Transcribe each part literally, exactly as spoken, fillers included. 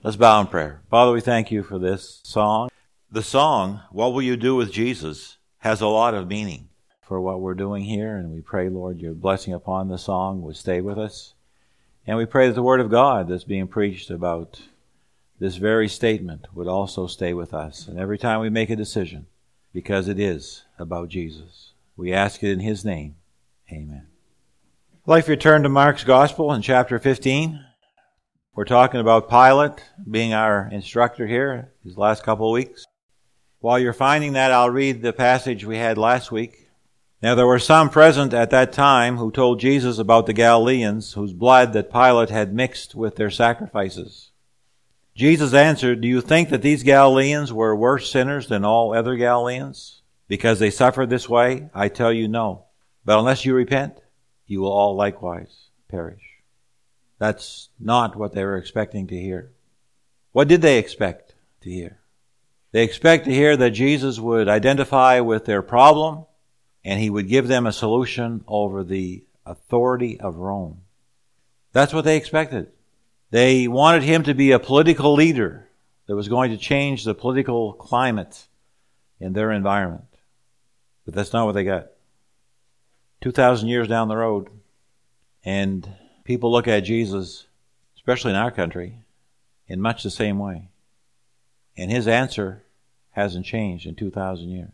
Let's bow in prayer. Father, we thank you for this song. The song, What Will You Do with Jesus, has a lot of meaning for what we're doing here. And we pray, Lord, your blessing upon the song would stay with us. And we pray that the word of God that's being preached about this very statement would also stay with us. And every time we make a decision, because it is about Jesus, we ask it in his name. Amen. I'd like for you to turn to Mark's Gospel in chapter fifteen. We're talking about Pilate being our instructor here these last couple of weeks. While you're finding that, I'll read the passage we had last week. Now there were some present at that time who told Jesus about the Galileans whose blood that Pilate had mixed with their sacrifices. Jesus answered, "Do you think that these Galileans were worse sinners than all other Galileans because they suffered this way? I tell you no. But unless you repent, you will all likewise perish." That's not what they were expecting to hear. What did they expect to hear? They expect to hear that Jesus would identify with their problem and he would give them a solution over the authority of Rome. That's what they expected. They wanted him to be a political leader that was going to change the political climate in their environment. But that's not what they got. Two thousand years down the road, and people look at Jesus, especially in our country, in much the same way. And his answer hasn't changed in two thousand years.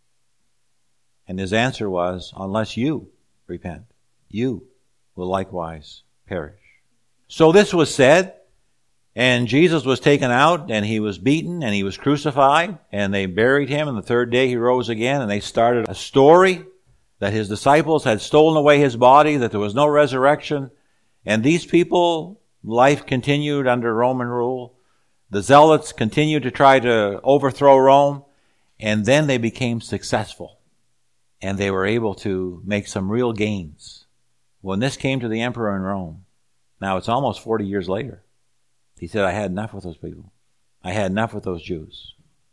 And his answer was, unless you repent, you will likewise perish. So this was said, and Jesus was taken out, and he was beaten, and he was crucified, and they buried him, and the third day he rose again, and they started a story that his disciples had stolen away his body, that there was no resurrection. And these people, life continued under Roman rule. The Zealots continued to try to overthrow Rome, and then they became successful. And they were able to make some real gains. When this came to the emperor in Rome, now it's almost forty years later, he said, I had enough with those people. I had enough with those Jews.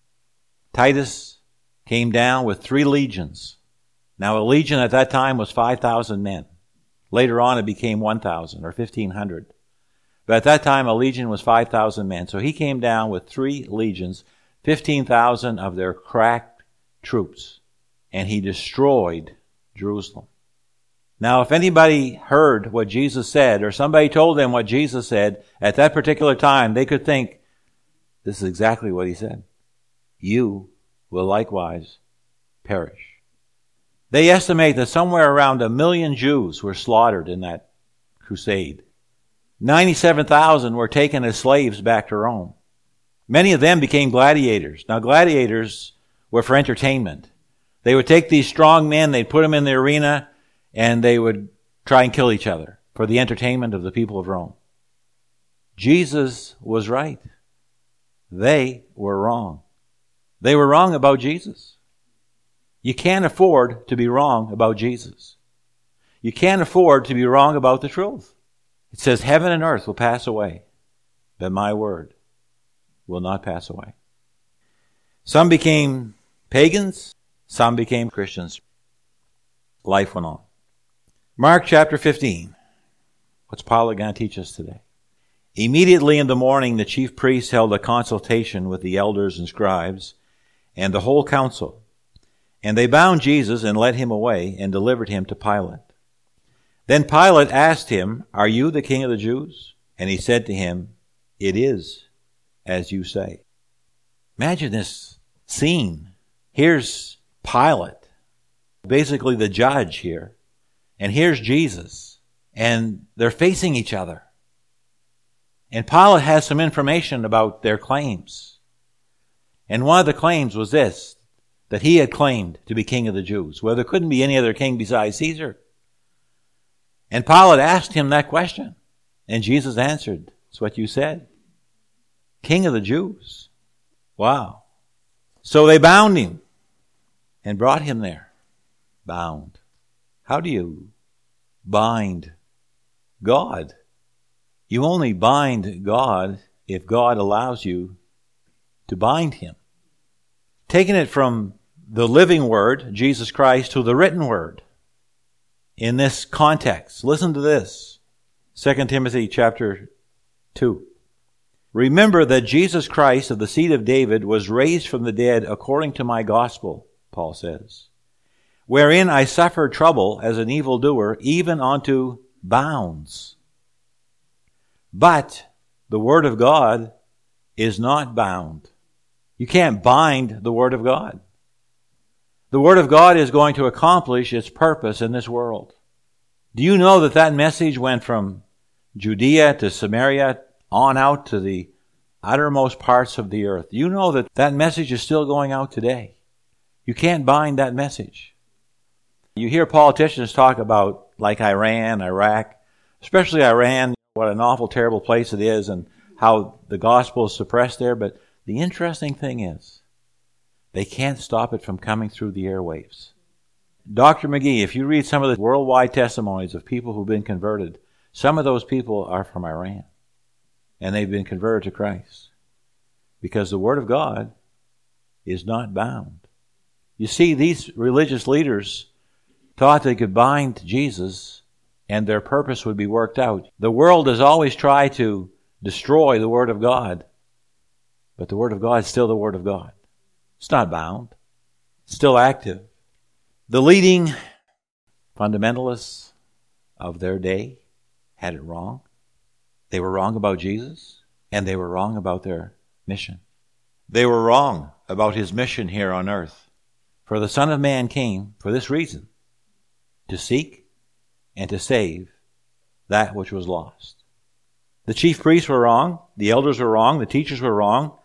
Titus came down with three legions. Now a legion at that time was five thousand men. Later on it became one thousand or fifteen hundred. But at that time a legion was five thousand men. So he came down with three legions, fifteen thousand of their crack troops, and he destroyed Jerusalem. Now if anybody heard what Jesus said, or somebody told them what Jesus said at that particular time, they could think, this is exactly what he said. You will likewise perish. They estimate that somewhere around a million Jews were slaughtered in that crusade. ninety-seven thousand were taken as slaves back to Rome. Many of them became gladiators. Now gladiators were for entertainment. They would take these strong men, they'd put them in the arena, and they would try and kill each other for the entertainment of the people of Rome. Jesus was right. They were wrong. They were wrong about Jesus. You can't afford to be wrong about Jesus. You can't afford to be wrong about the truth. It says heaven and earth will pass away, but my word will not pass away. Some became pagans, some became Christians. Life went on. Mark chapter fifteen. What's Pilate going to teach us today? Immediately in the morning, the chief priests held a consultation with the elders and scribes and the whole council. And they bound Jesus and led him away and delivered him to Pilate. Then Pilate asked him, "Are you the king of the Jews?" And he said to him, "It is as you say." Imagine this scene. Here's Pilate, basically the judge here. And here's Jesus. And they're facing each other. And Pilate has some information about their claims. And one of the claims was this, that he had claimed to be king of the Jews. Well, there couldn't be any other king besides Caesar. And Pilate asked him that question. And Jesus answered, "It's what you said. King of the Jews." Wow. So they bound him and brought him there, bound. How do you bind God? You only bind God if God allows you to bind him. Taking it from the living word, Jesus Christ, to the written word in this context. Listen to this. Second Timothy chapter two. Remember that Jesus Christ of the seed of David was raised from the dead according to my gospel, Paul says, wherein I suffered trouble as an evildoer, even unto bounds. But the word of God is not bound. You can't bind the word of God. The word of God is going to accomplish its purpose in this world. Do you know that that message went from Judea to Samaria on out to the uttermost parts of the earth? You know that that message is still going out today. You can't bind that message. You hear politicians talk about, like Iran, Iraq, especially Iran, what an awful, terrible place it is and how the gospel is suppressed there. But the interesting thing is, they can't stop it from coming through the airwaves. Doctor McGee, if you read some of the worldwide testimonies of people who've been converted, some of those people are from Iran. And they've been converted to Christ. Because the Word of God is not bound. You see, these religious leaders thought they could bind Jesus and their purpose would be worked out. The world has always tried to destroy the Word of God. But the Word of God is still the Word of God. It's not bound. It's still active. The leading fundamentalists of their day had it wrong. They were wrong about Jesus, and they were wrong about their mission. They were wrong about his mission here on earth. For the Son of Man came for this reason, to seek and to save that which was lost. The chief priests were wrong, the elders were wrong, the teachers were wrong,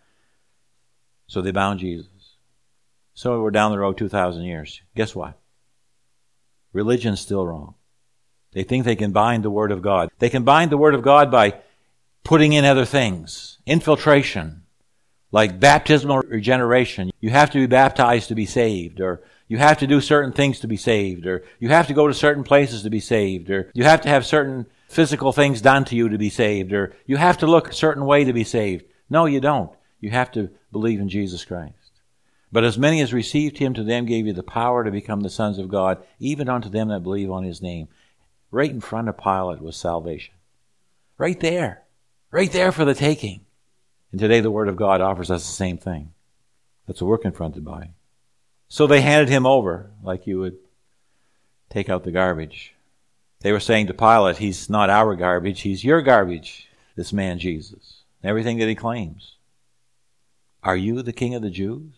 so they bound Jesus. So we're down the road two thousand years. Guess what? Religion's still wrong. They think they can bind the Word of God. They can bind the Word of God by putting in other things. Infiltration, like baptismal regeneration. You have to be baptized to be saved, or you have to do certain things to be saved, or you have to go to certain places to be saved, or you have to have certain physical things done to you to be saved, or you have to look a certain way to be saved. No, you don't. You have to believe in Jesus Christ. But as many as received him, to them gave you the power to become the sons of God, even unto them that believe on his name. Right in front of Pilate was salvation. Right there. Right there for the taking. And today the Word of God offers us the same thing. That's what we're confronted by. So they handed him over like you would take out the garbage. They were saying to Pilate, he's not our garbage, he's your garbage, this man Jesus. Everything that he claims. Are you the King of the Jews?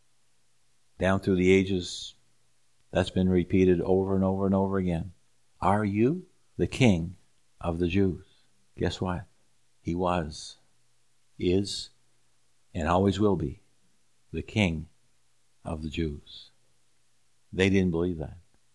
Down through the ages, that's been repeated over and over and over again. Are you the King of the Jews? Guess what? He was, is, and always will be the King of the Jews. They didn't believe that.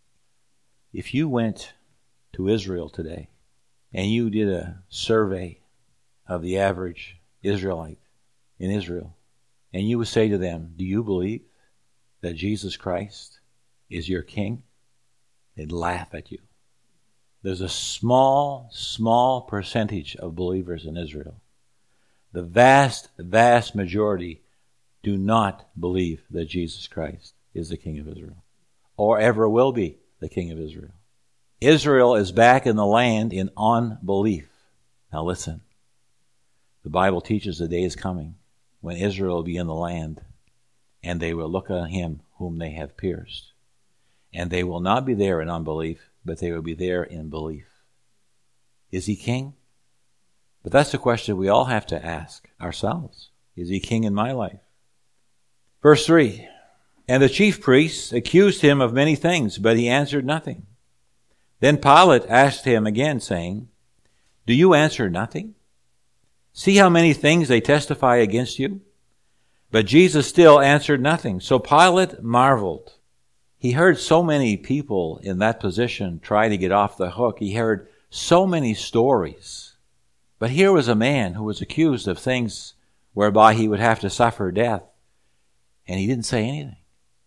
If you went to Israel today and you did a survey of the average Israelite in Israel, and you would say to them, do you believe that Jesus Christ is your King? They'd laugh at you. There's a small, small percentage of believers in Israel. The vast, vast majority do not believe that Jesus Christ is the King of Israel, or ever will be the King of Israel. Israel is back in the land in unbelief. Now listen, the Bible teaches the day is coming when Israel will be in the land, and they will look on him whom they have pierced. And they will not be there in unbelief, but they will be there in belief. Is he king? But that's the question we all have to ask ourselves. Is he king in my life? Verse three, and the chief priests accused him of many things, but he answered nothing. Then Pilate asked him again, saying, do you answer nothing? See how many things they testify against you? But Jesus still answered nothing. So Pilate marveled. He heard so many people in that position try to get off the hook. He heard so many stories. But here was a man who was accused of things whereby he would have to suffer death. And he didn't say anything.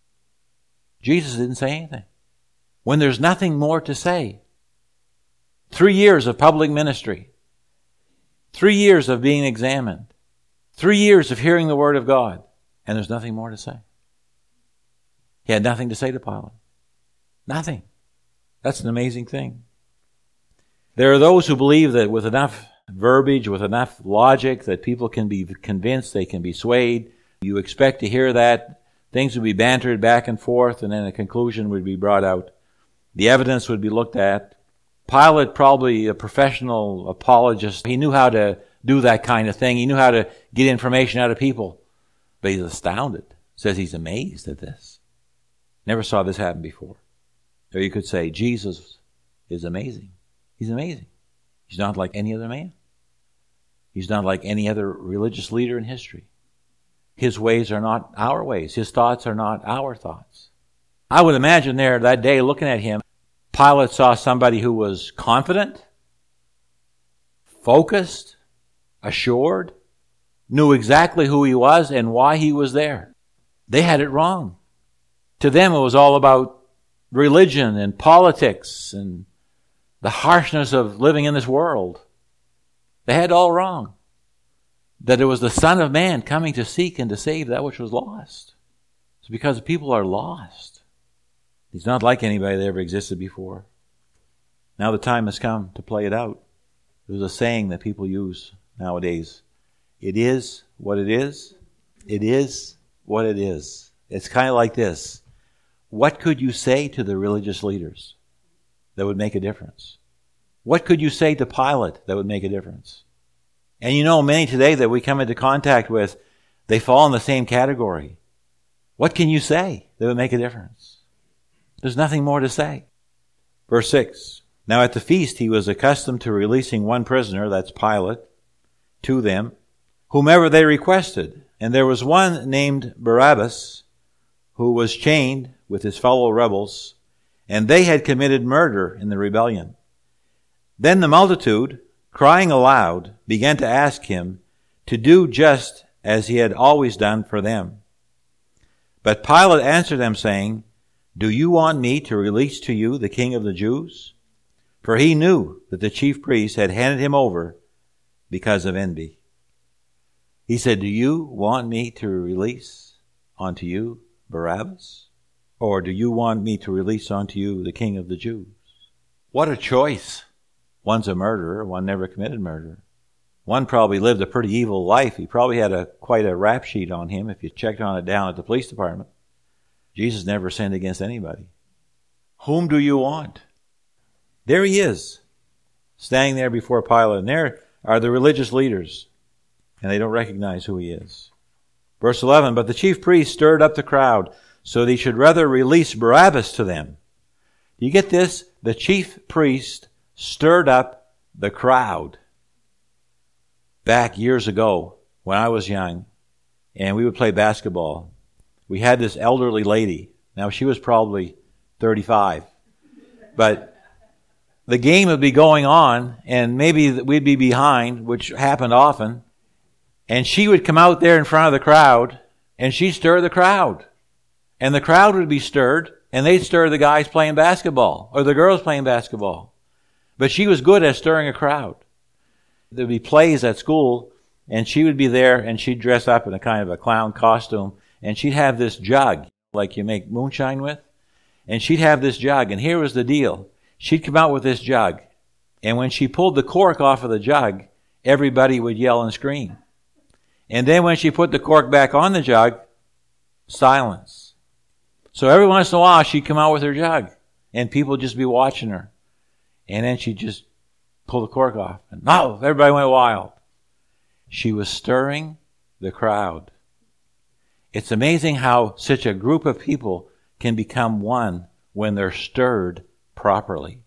Jesus didn't say anything. When there's nothing more to say. Three years of public ministry. Three years of being examined. Three years of hearing the Word of God. And there's nothing more to say. He had nothing to say to Pilate. Nothing. That's an amazing thing. There are those who believe that with enough verbiage, with enough logic that people can be convinced, they can be swayed. You expect to hear that. Things would be bantered back and forth, and then a conclusion would be brought out. The evidence would be looked at. Pilate, probably a professional apologist, he knew how to do that kind of thing. He knew how to get information out of people. But he's astounded. Says he's amazed at this. Never saw this happen before. Or you could say, Jesus is amazing. He's amazing. He's not like any other man. He's not like any other religious leader in history. His ways are not our ways. His thoughts are not our thoughts. I would imagine there that day looking at him, Pilate saw somebody who was confident, focused, assured, knew exactly who he was and why he was there. They had it wrong. To them it was all about religion and politics and the harshness of living in this world. They had it all wrong. That it was the Son of Man coming to seek and to save that which was lost. It's because people are lost. He's not like anybody that ever existed before. Now the time has come to play it out. There's a saying that people use nowadays. It is what it is. It is what it is. It's kind of like this. What could you say to the religious leaders that would make a difference? What could you say to Pilate that would make a difference? And you know, many today that we come into contact with, they fall in the same category. What can you say that would make a difference? There's nothing more to say. Verse six. Now at the feast he was accustomed to releasing one prisoner, that's Pilate, to them, whomever they requested. And there was one named Barabbas, who was chained with his fellow rebels, and they had committed murder in the rebellion. Then the multitude, crying aloud, began to ask him to do just as he had always done for them. But Pilate answered them, saying, Do you want me to release to you the King of the Jews? For he knew that the chief priests had handed him over because of envy. He said, Do you want me to release unto you Barabbas? Or do you want me to release unto you the King of the Jews? What a choice. One's a murderer, one never committed murder. One probably lived a pretty evil life. He probably had a quite a rap sheet on him if you checked on it down at the police department. Jesus never sinned against anybody. Whom do you want? There he is, standing there before Pilate. And there are the religious leaders, and they don't recognize who he is. Verse eleven, But the chief priest stirred up the crowd, so that he should rather release Barabbas to them. Do you get this? The chief priest stirred up the crowd. Back years ago, when I was young, and we would play basketball, we had this elderly lady. Now, she was probably thirty-five. But the game would be going on, and maybe we'd be behind, which happened often. And she would come out there in front of the crowd, and she'd stir the crowd. And the crowd would be stirred, and they'd stir the guys playing basketball, or the girls playing basketball. But she was good at stirring a crowd. There'd be plays at school, and she would be there, and she'd dress up in a kind of a clown costume, and she'd have this jug, like you make moonshine with, and she'd have this jug, and here was the deal. She'd come out with this jug, and when she pulled the cork off of the jug, everybody would yell and scream. And then when she put the cork back on the jug, silence. So every once in a while, she'd come out with her jug, and people would just be watching her. And then she'd just pull the cork off, and oh, everybody went wild. She was stirring the crowd. It's amazing how such a group of people can become one when they're stirred properly.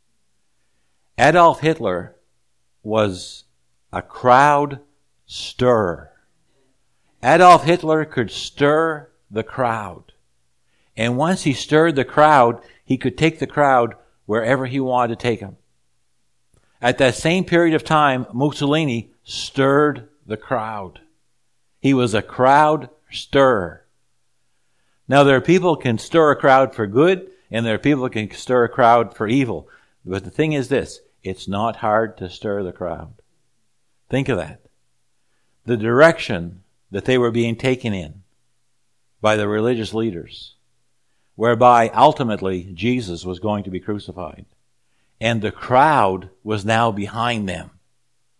Adolf Hitler was a crowd stirrer. Adolf Hitler could stir the crowd. And once he stirred the crowd, he could take the crowd wherever he wanted to take them. At that same period of time, Mussolini stirred the crowd. He was a crowd stirrer. Now, there are people who can stir a crowd for good, and there are people who can stir a crowd for evil. But the thing is this, it's not hard to stir the crowd. Think of that. The direction that they were being taken in by the religious leaders, whereby ultimately Jesus was going to be crucified. And the crowd was now behind them,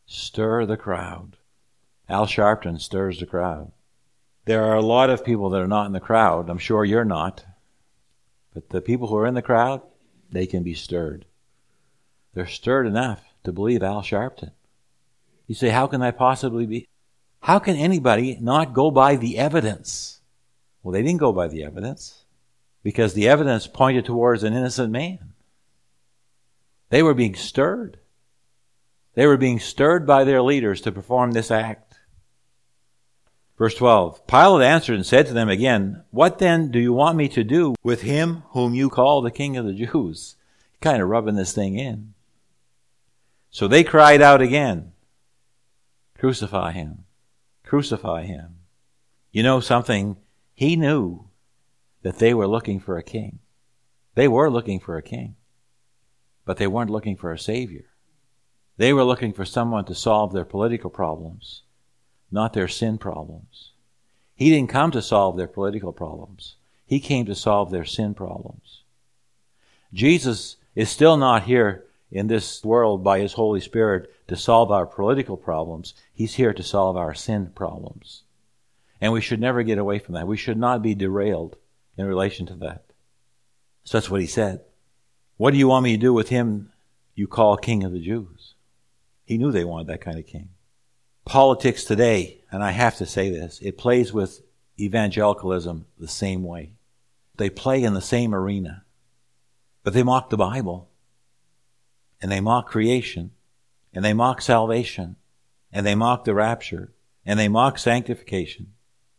Stir the crowd. Al Sharpton stirs the crowd. There are a lot of people that are not in the crowd. I'm sure you're not. But the people who are in the crowd, they can be stirred. They're stirred enough to believe Al Sharpton. You say, how can that possibly be? How can anybody not go by the evidence? Well, they didn't go by the evidence because the evidence pointed towards an innocent man. They were being stirred. They were being stirred by their leaders to perform this act. Verse twelve, Pilate answered and said to them again, what then do you want me to do with him whom you call the King of the Jews? Kind of rubbing this thing in. So they cried out again, crucify him, crucify him. You know something? He knew that they were looking for a king. They were looking for a king, but they weren't looking for a savior. They were looking for someone to solve their political problems, not their sin problems. He didn't come to solve their political problems. He came to solve their sin problems. Jesus is still not here in this world by his Holy Spirit to solve our political problems. He's here to solve our sin problems. And we should never get away from that. We should not be derailed in relation to that. So that's what he said. What do you want me to do with him you call King of the Jews? He knew they wanted that kind of king. Politics today, and I have to say this, it plays with evangelicalism the same way. They play in the same arena. But they mock the Bible. And they mock creation. And they mock salvation. And they mock the rapture. And they mock sanctification.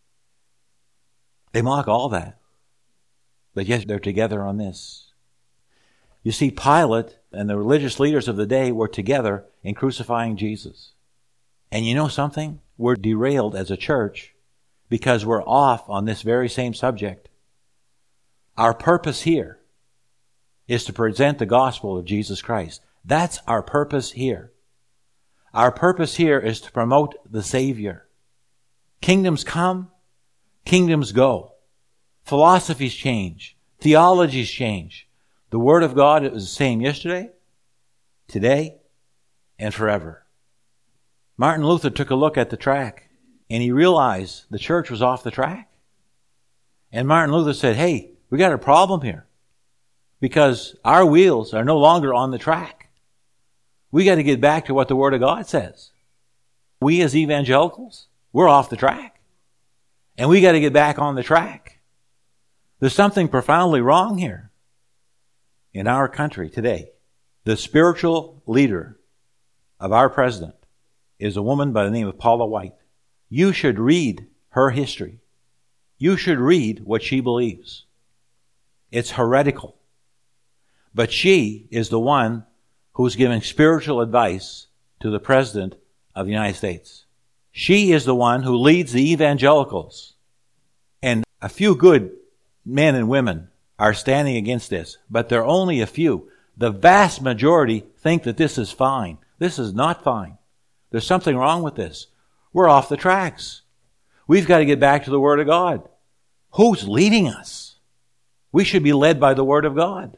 They mock all that. But yet they're together on this. You see, Pilate and the religious leaders of the day were together in crucifying Jesus. And you know something? We're derailed as a church because we're off on this very same subject. Our purpose here is to present the gospel of Jesus Christ. That's our purpose here. Our purpose here is to promote the Savior. Kingdoms come, kingdoms go. Philosophies change. Theologies change. The Word of God is the same yesterday, today, and forever. Martin Luther took a look at the track, and he realized the church was off the track. And Martin Luther said, hey, we got a problem here, because our wheels are no longer on the track. We got to get back to what the Word of God says. We as evangelicals, we're off the track. And we got to get back on the track. There's something profoundly wrong here in our country today. The spiritual leader of our president is a woman by the name of Paula White. You should read her history. You should read what she believes. It's heretical. But she is the one who's giving spiritual advice to the President of the United States. She is the one who leads the evangelicals. And a few good men and women are standing against this, but they're only a few. The vast majority think that this is fine. This is not fine. There's something wrong with this. We're off the tracks. We've got to get back to the Word of God. Who's leading us? We should be led by the Word of God.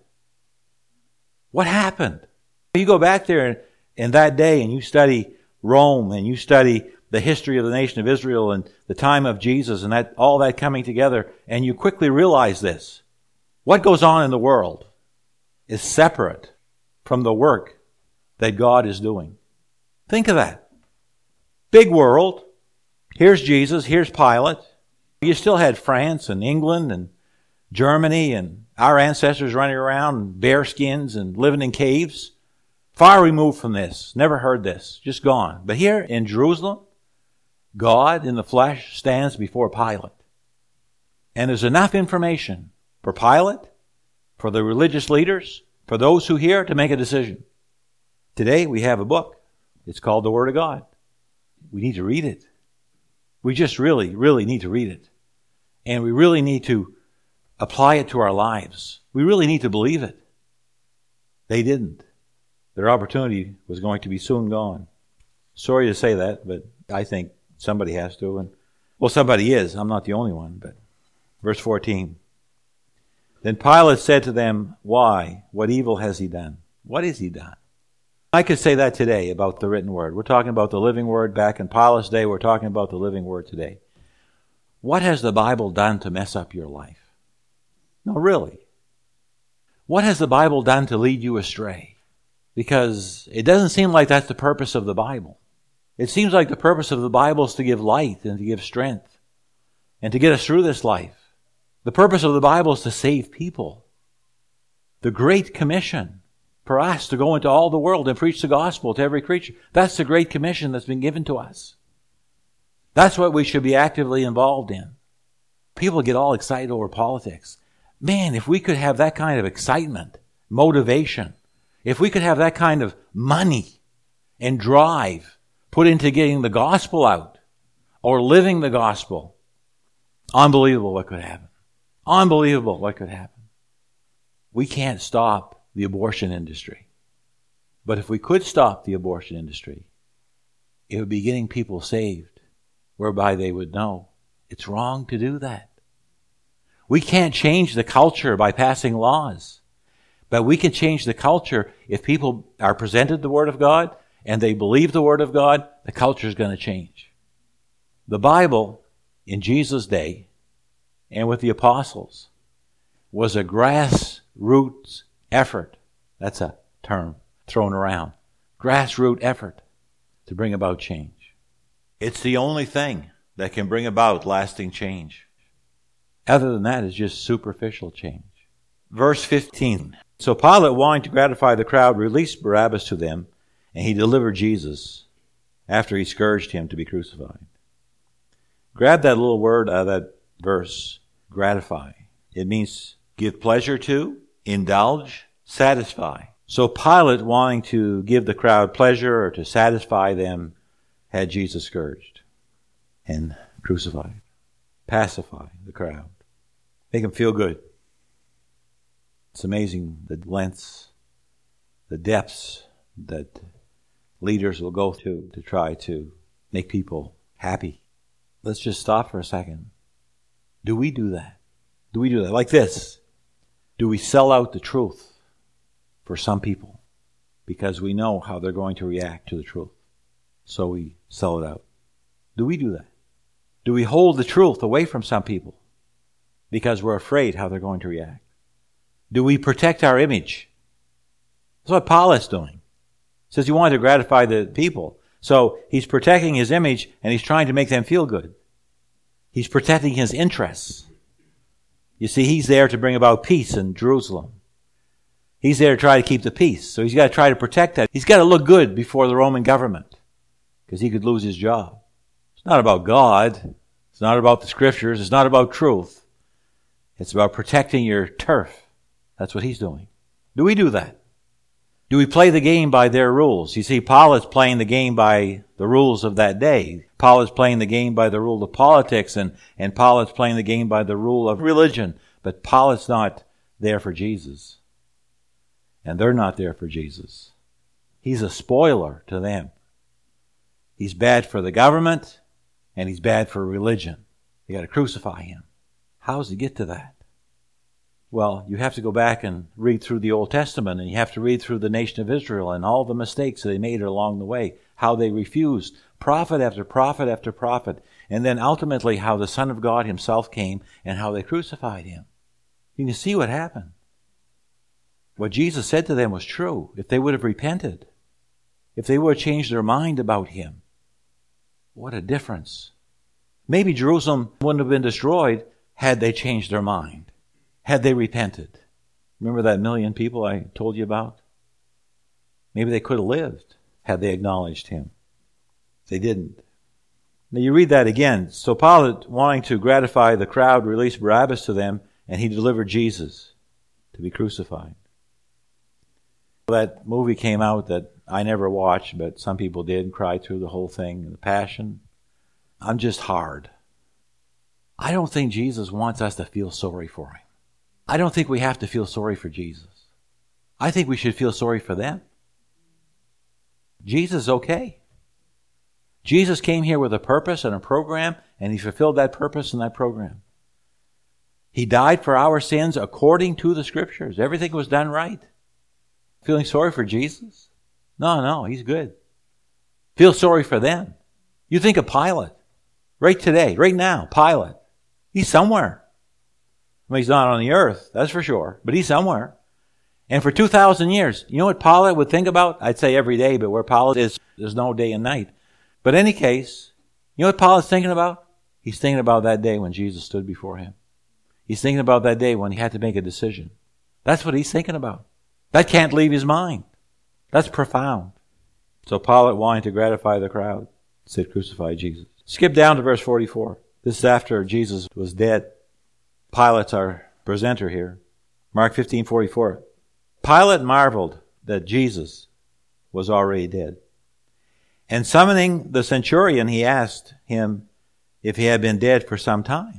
What happened? You go back there in that day and you study Rome and you study the history of the nation of Israel and the time of Jesus and that all that coming together, and you quickly realize this. What goes on in the world is separate from the work that God is doing. Think of that. Big world. Here's Jesus. Here's Pilate. You still had France and England and Germany and our ancestors running around in bear skins and living in caves. Far removed from this. Never heard this. Just gone. But here in Jerusalem, God in the flesh stands before Pilate. And there's enough information for Pilate, for the religious leaders, for those who hear to make a decision. Today we have a book. It's called the Word of God. We need to read it. We just really, really need to read it. And we really need to apply it to our lives. We really need to believe it. They didn't. Their opportunity was going to be soon gone. Sorry to say that, but I think somebody has to. And well, somebody is. I'm not the only one. But verse fourteen. Then Pilate said to them, why? What evil has he done? What has he done? I could say that today about the written word. We're talking about the living word back in Paul's day. We're talking about the living word today. What has the Bible done to mess up your life? No, really. What has the Bible done to lead you astray? Because it doesn't seem like that's the purpose of the Bible. It seems like the purpose of the Bible is to give light and to give strength and to get us through this life. The purpose of the Bible is to save people. The Great Commission for us to go into all the world and preach the gospel to every creature. That's the Great Commission that's been given to us. That's what we should be actively involved in. People get all excited over politics. Man, if we could have that kind of excitement, motivation, if we could have that kind of money and drive put into getting the gospel out or living the gospel, unbelievable what could happen. Unbelievable what could happen. We can't stop the abortion industry. But if we could stop the abortion industry, it would be getting people saved, whereby they would know it's wrong to do that. We can't change the culture by passing laws, but we can change the culture if people are presented the Word of God and they believe the Word of God, the culture is going to change. The Bible, in Jesus' day, and with the apostles, was a grassroots effort. That's a term thrown around. Grassroots effort to bring about change. It's the only thing that can bring about lasting change. Other than that, it's just superficial change. Verse fifteen. So Pilate, wanting to gratify the crowd, released Barabbas to them, and he delivered Jesus after he scourged him to be crucified. Grab that little word out of that verse, gratify. It means give pleasure to, indulge, satisfy. So Pilate, wanting to give the crowd pleasure or to satisfy them, had Jesus scourged and crucified. Pacify the crowd. Make them feel good. It's amazing the lengths, the depths that leaders will go to to try to make people happy. Let's just stop for a second. Do we do that? Do we do that? Like this. Do we sell out the truth for some people because we know how they're going to react to the truth? So we sell it out. Do we do that? Do we hold the truth away from some people because we're afraid how they're going to react? Do we protect our image? That's what Paul's doing. He says he wanted to gratify the people. So he's protecting his image and he's trying to make them feel good. He's protecting his interests. You see, he's there to bring about peace in Jerusalem. He's there to try to keep the peace. So he's got to try to protect that. He's got to look good before the Roman government because he could lose his job. It's not about God. It's not about the scriptures. It's not about truth. It's about protecting your turf. That's what he's doing. Do we do that? Do we play the game by their rules? You see, Paul is playing the game by the rules of that day. Paul is playing the game by the rule of politics, and, and Paul is playing the game by the rule of religion. But Paul is not there for Jesus. And they're not there for Jesus. He's a spoiler to them. He's bad for the government, and he's bad for religion. You got to crucify him. How does he get to that? Well, you have to go back and read through the Old Testament, and you have to read through the nation of Israel and all the mistakes that they made along the way, how they refused prophet after prophet after prophet, and then ultimately how the Son of God himself came and how they crucified him. You can see what happened. What Jesus said to them was true. If they would have repented, if they would have changed their mind about him, what a difference. Maybe Jerusalem wouldn't have been destroyed had they changed their mind. Had they repented. Remember that million people I told you about? Maybe they could have lived had they acknowledged him. They didn't. Now you read that again. So Pilate, wanting to gratify the crowd, released Barabbas to them, and he delivered Jesus to be crucified. That movie came out that I never watched, but some people did and cried through the whole thing, the Passion. I'm just hard. I don't think Jesus wants us to feel sorry for him. I don't think we have to feel sorry for Jesus. I think we should feel sorry for them. Jesus is okay. Jesus came here with a purpose and a program, and he fulfilled that purpose and that program. He died for our sins according to the scriptures. Everything was done right. Feeling sorry for Jesus? No, no, he's good. Feel sorry for them. You think of Pilate. Right today, right now, Pilate. He's somewhere. Well, he's not on the earth, that's for sure, but he's somewhere. And for two thousand years, you know what Pilate would think about? I'd say every day, but where Pilate is, there's no day and night. But in any case, you know what Pilate's thinking about? He's thinking about that day when Jesus stood before him. He's thinking about that day when he had to make a decision. That's what he's thinking about. That can't leave his mind. That's profound. So Pilate, wanting to gratify the crowd, said, "Crucify Jesus." Skip down to verse forty-four. This is after Jesus was dead. Pilate's our presenter here. Mark fifteen forty-four. Pilate marveled that Jesus was already dead. And summoning the centurion, he asked him if he had been dead for some time.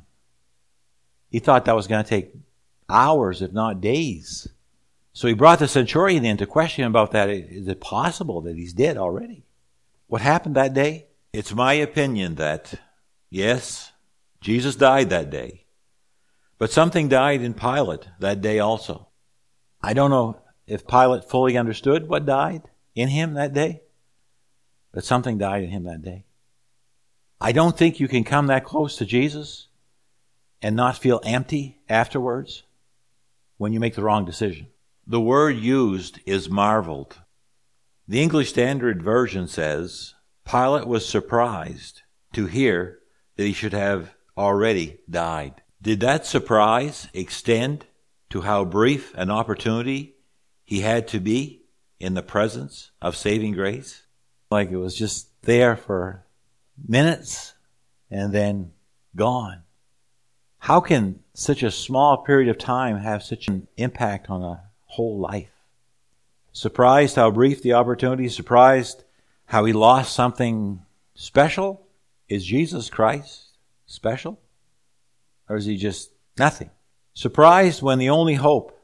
He thought that was going to take hours, if not days. So he brought the centurion in to question him about that. Is it possible that he's dead already? What happened that day? It's my opinion that, yes, Jesus died that day. But something died in Pilate that day also. I don't know if Pilate fully understood what died in him that day, but something died in him that day. I don't think you can come that close to Jesus and not feel empty afterwards when you make the wrong decision. The word used is marveled. The English Standard Version says, Pilate was surprised to hear that he should have already died. Did that surprise extend to how brief an opportunity he had to be in the presence of saving grace? Like it was just there for minutes and then gone. How can such a small period of time have such an impact on a whole life? Surprised how brief the opportunity, surprised how he lost something special? Is Jesus Christ special? Or is he just nothing? Surprised when the only hope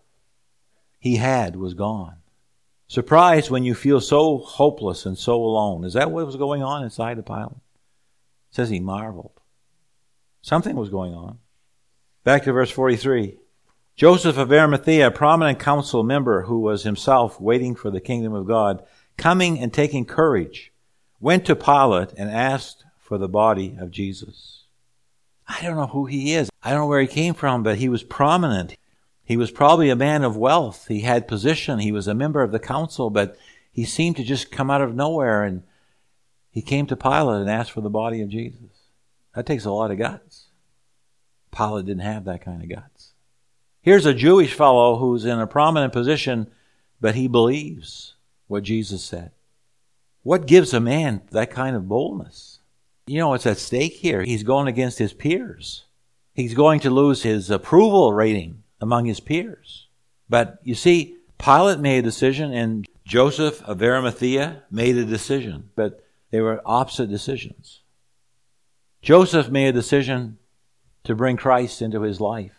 he had was gone. Surprised when you feel so hopeless and so alone. Is that what was going on inside of Pilate? It says he marveled. Something was going on. Back to verse forty-three. Joseph of Arimathea, a prominent council member who was himself waiting for the kingdom of God, coming and taking courage, went to Pilate and asked for the body of Jesus. I don't know who he is. I don't know where he came from, but he was prominent. He was probably a man of wealth. He had position. He was a member of the council, but he seemed to just come out of nowhere, and he came to Pilate and asked for the body of Jesus. That takes a lot of guts. Pilate didn't have that kind of guts. Here's a Jewish fellow who's in a prominent position, but he believes what Jesus said. What gives a man that kind of boldness? You know what's at stake here? He's going against his peers. He's going to lose his approval rating among his peers. But you see, Pilate made a decision and Joseph of Arimathea made a decision, but they were opposite decisions. Joseph made a decision to bring Christ into his life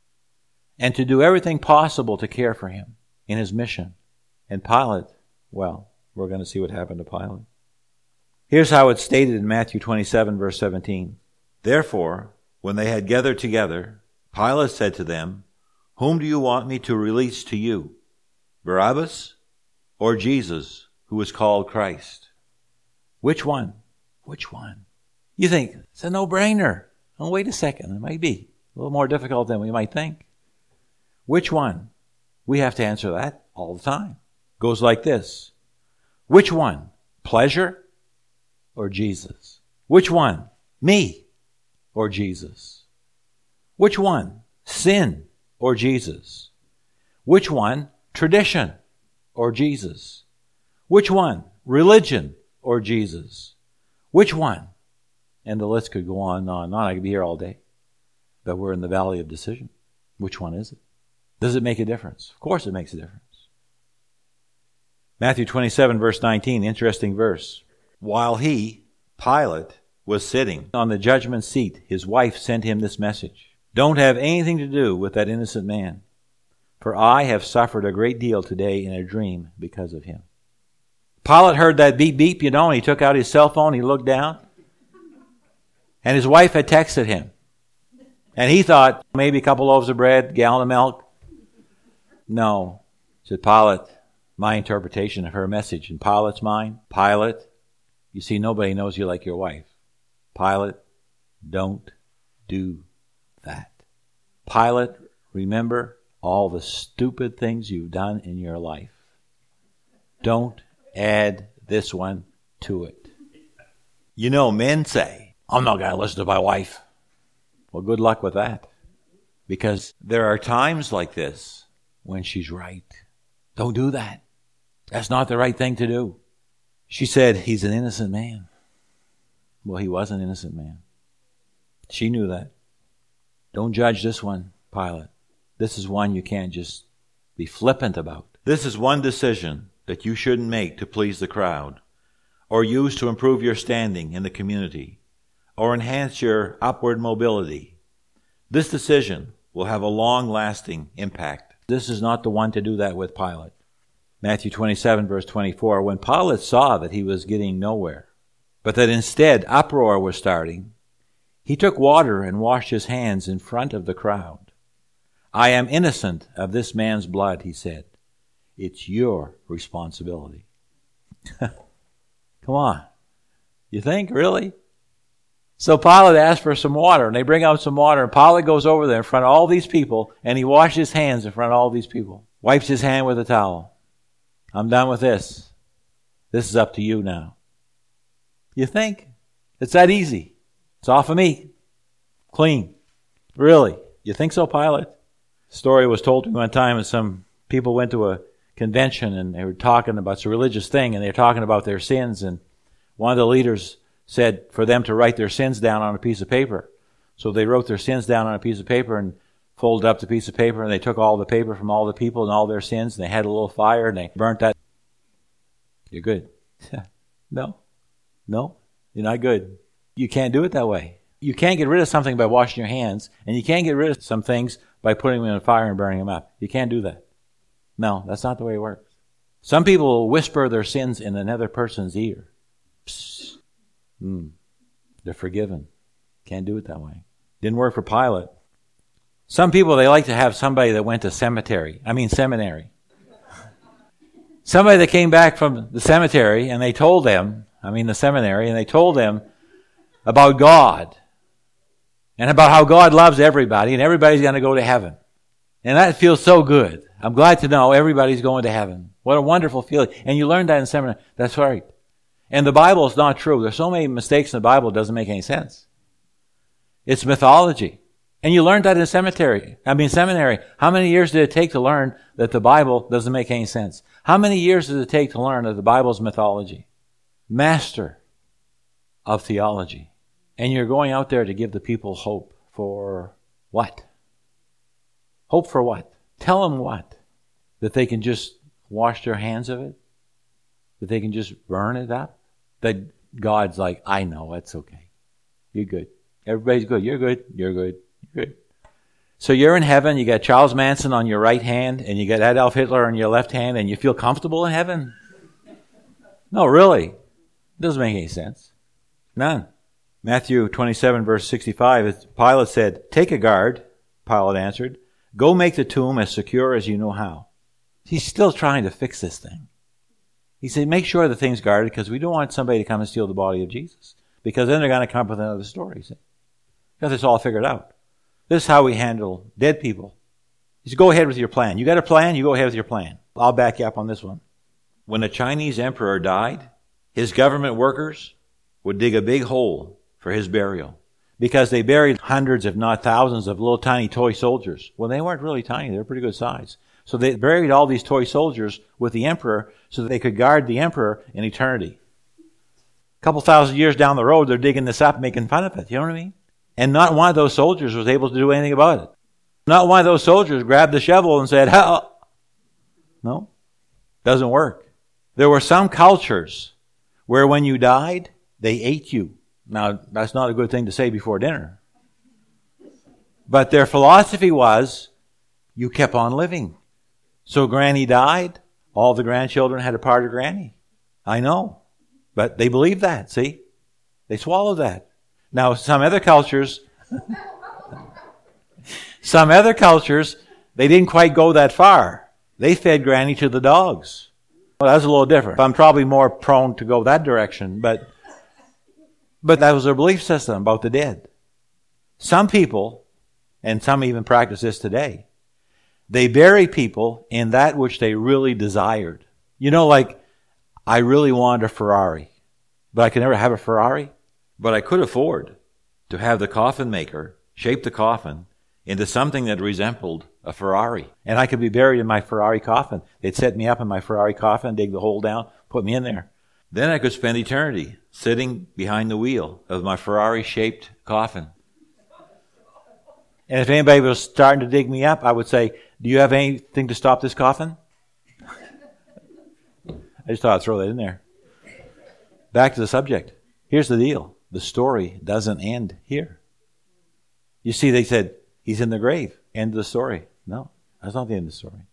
and to do everything possible to care for him in his mission. And Pilate, well, we're going to see what happened to Pilate. Here's how it's stated in Matthew twenty-seven, verse seventeen. Therefore, when they had gathered together, Pilate said to them, "Whom do you want me to release to you, Barabbas or Jesus, who is called Christ?" Which one? Which one? You think, it's a no-brainer. Oh, wait a second. It might be a little more difficult than we might think. Which one? We have to answer that all the time. Goes like this. Which one? Pleasure or Jesus? Which one? Me or Jesus? Which one? Sin or Jesus? Which one? Tradition or Jesus? Which one? Religion or Jesus? Which one? And the list could go on and on and on. I could be here all day. But we're in the valley of decision. Which one is it? Does it make a difference? Of course it makes a difference. Matthew twenty-seven, verse nineteen, interesting verse. While he, Pilate, was sitting on the judgment seat, his wife sent him this message. Don't have anything to do with that innocent man, for I have suffered a great deal today in a dream because of him. Pilate heard that beep beep, you know, and he took out his cell phone, he looked down, and his wife had texted him. And he thought, maybe a couple loaves of bread, gallon of milk. No, said Pilate, my interpretation of her message. In Pilate's mind, Pilate, you see, nobody knows you like your wife. Pilate, don't do that. Pilate, remember all the stupid things you've done in your life. Don't add this one to it. You know, men say, I'm not going to listen to my wife. Well, good luck with that. Because there are times like this when she's right. Don't do that. That's not the right thing to do. She said, he's an innocent man. Well, he was an innocent man. She knew that. Don't judge this one, Pilate. This is one you can't just be flippant about. This is one decision that you shouldn't make to please the crowd, or use to improve your standing in the community, or enhance your upward mobility. This decision will have a long-lasting impact. This is not the one to do that with, Pilate. Matthew twenty-seven, verse twenty-four, when Pilate saw that he was getting nowhere, but that instead uproar was starting, he took water and washed his hands in front of the crowd. I am innocent of this man's blood, he said. It's your responsibility. Come on. You think, really? So Pilate asked for some water, and they bring out some water, and Pilate goes over there in front of all these people, and he washes his hands in front of all these people. Wipes his hand with a towel. I'm done with this. This is up to you now. You think? It's that easy. It's off of me. Clean. Really? You think so, Pilate? A story was told to me one time, and some people went to a convention, and they were talking about, it's a religious thing, and they were talking about their sins, and one of the leaders said for them to write their sins down on a piece of paper. So they wrote their sins down on a piece of paper and folded up the piece of paper, and they took all the paper from all the people and all their sins, and they had a little fire, and they burnt that. You're good. No. No. You're not good. You can't do it that way. You can't get rid of something by washing your hands, and you can't get rid of some things by putting them in a fire and burning them up. You can't do that. No, that's not the way it works. Some people will whisper their sins in another person's ear. Psst. Mm. They're forgiven. Can't do it that way. Didn't work for Pilate. Some people, they like to have somebody that went to cemetery. I mean seminary. Somebody that came back from the cemetery and they told them, I mean the seminary, and they told them about God and about how God loves everybody and everybody's going to go to heaven. And that feels so good. I'm glad to know everybody's going to heaven. What a wonderful feeling. And you learned that in seminary. That's right. And the Bible is not true. There's so many mistakes in the Bible it doesn't make any sense. It's mythology. And you learned that in cemetery. I mean seminary. How many years did it take to learn that the Bible doesn't make any sense? How many years does it take to learn that the Bible is mythology? Master of theology. And you're going out there to give the people hope for what? Hope for what? Tell them what? That they can just wash their hands of it? That they can just burn it up? That God's like, I know, it's okay. You're good. Everybody's good. You're good. You're good. You're good. So you're in heaven, you got Charles Manson on your right hand, and you got Adolf Hitler on your left hand, and you feel comfortable in heaven? No, really. It doesn't make any sense. None. Matthew twenty-seven, verse sixty-five, Pilate said, take a guard, Pilate answered. Go make the tomb as secure as you know how. He's still trying to fix this thing. He said, make sure the thing's guarded because we don't want somebody to come and steal the body of Jesus. Because then they're going to come up with another story. See? Because it's all figured out. This is how we handle dead people. He said, go ahead with your plan. You got a plan? You go ahead with your plan. I'll back you up on this one. When a Chinese emperor died, his government workers would dig a big hole for his burial. Because they buried hundreds, if not thousands, of little tiny toy soldiers. Well, they weren't really tiny. They were pretty good size. So they buried all these toy soldiers with the emperor so that they could guard the emperor in eternity. A couple thousand years down the road, they're digging this up, making fun of it. You know what I mean? And not one of those soldiers was able to do anything about it. Not one of those soldiers grabbed the shovel and said, "Help!" No, doesn't work. There were some cultures where when you died, they ate you. Now, that's not a good thing to say before dinner. But their philosophy was, you kept on living. So Granny died, all the grandchildren had a part of Granny. I know. But they believed that, see? They swallowed that. Now, some other cultures, some other cultures, they didn't quite go that far. They fed Granny to the dogs. Well, that's a little different. I'm probably more prone to go that direction, but but that was their belief system about the dead. Some people, and some even practice this today, they bury people in that which they really desired. You know, like, I really wanted a Ferrari, but I could never have a Ferrari. But I could afford to have the coffin maker shape the coffin into something that resembled a Ferrari. And I could be buried in my Ferrari coffin. They'd set me up in my Ferrari coffin, dig the hole down, put me in there. Then I could spend eternity sitting behind the wheel of my Ferrari-shaped coffin. And if anybody was starting to dig me up, I would say, do you have anything to stop this coffin? I just thought I'd throw that in there. Back to the subject. Here's the deal. The story doesn't end here. You see, they said, he's in the grave. End of the story. No, that's not the end of the story.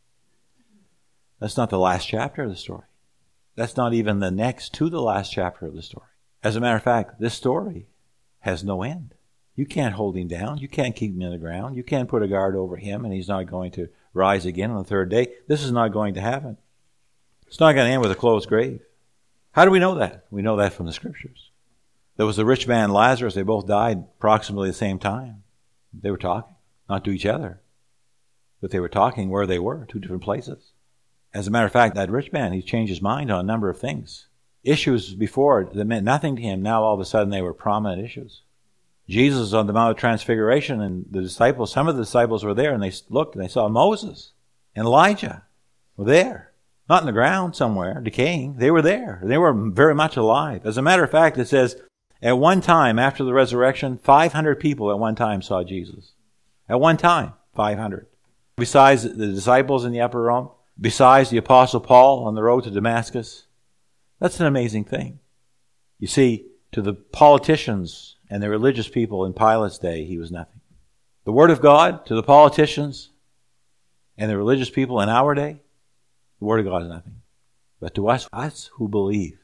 That's not the last chapter of the story. That's not even the next to the last chapter of the story. As a matter of fact, this story has no end. You can't hold him down. You can't keep him in the ground. You can't put a guard over him and he's not going to rise again on the third day. This is not going to happen. It's not going to end with a closed grave. How do we know that? We know that from the scriptures. There was the rich man and Lazarus. They both died approximately the same time. They were talking, not to each other, but they were talking where they were, two different places. As a matter of fact, that rich man, he changed his mind on a number of things. Issues before that meant nothing to him, now all of a sudden they were prominent issues. Jesus was on the Mount of Transfiguration, and the disciples, some of the disciples were there, and they looked and they saw Moses and Elijah were there. Not in the ground somewhere, decaying. They were there. They were very much alive. As a matter of fact, it says, at one time, after the resurrection, five hundred people at one time saw Jesus. At one time, five hundred. Besides the disciples in the upper room, besides the Apostle Paul on the road to Damascus. That's an amazing thing. You see, to the politicians and the religious people in Pilate's day, he was nothing. The Word of God, to the politicians and the religious people in our day, the Word of God is nothing. But to us, us who believe,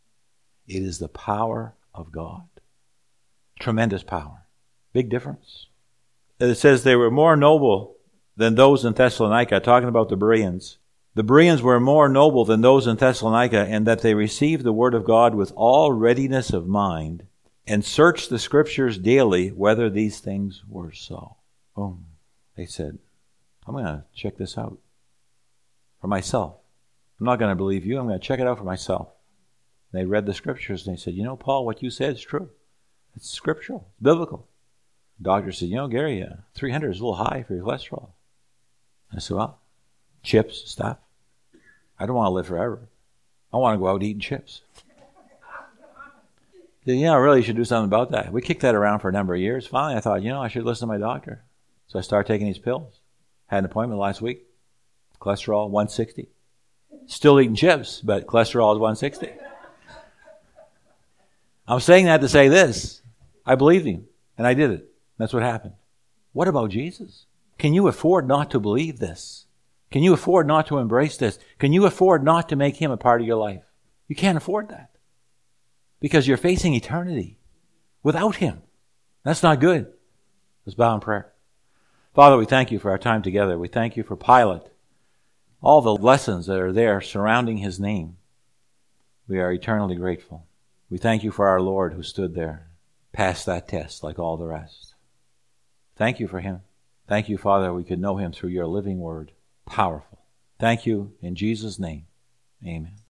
it is the power of God. Tremendous power. Big difference. It says they were more noble than those in Thessalonica, talking about the Bereans. The Bereans were more noble than those in Thessalonica in that they received the Word of God with all readiness of mind and searched the Scriptures daily whether these things were so. Boom. They said, I'm going to check this out for myself. I'm not going to believe you. I'm going to check it out for myself. They read the Scriptures and they said, you know, Paul, what you said is true. It's scriptural. It's biblical. The doctor said, you know, Gary, uh, three hundred is a little high for your cholesterol. I said, well, chips, stuff. I don't want to live forever. I want to go out eating chips. Said, you know, I really should do something about that. We kicked that around for a number of years. Finally, I thought, you know, I should listen to my doctor. So I started taking these pills. Had an appointment last week. Cholesterol, one sixty. Still eating chips, but cholesterol is one sixty. I'm saying that to say this. I believed him, and I did it. That's what happened. What about Jesus? Can you afford not to believe this? Can you afford not to embrace this? Can you afford not to make him a part of your life? You can't afford that. Because you're facing eternity without him. That's not good. Let's bow in prayer. Father, we thank you for our time together. We thank you for Pilate. All the lessons that are there surrounding his name. We are eternally grateful. We thank you for our Lord who stood there, passed that test like all the rest. Thank you for him. Thank you, Father, we could know him through your living word. Powerful. Thank you in Jesus' name. Amen.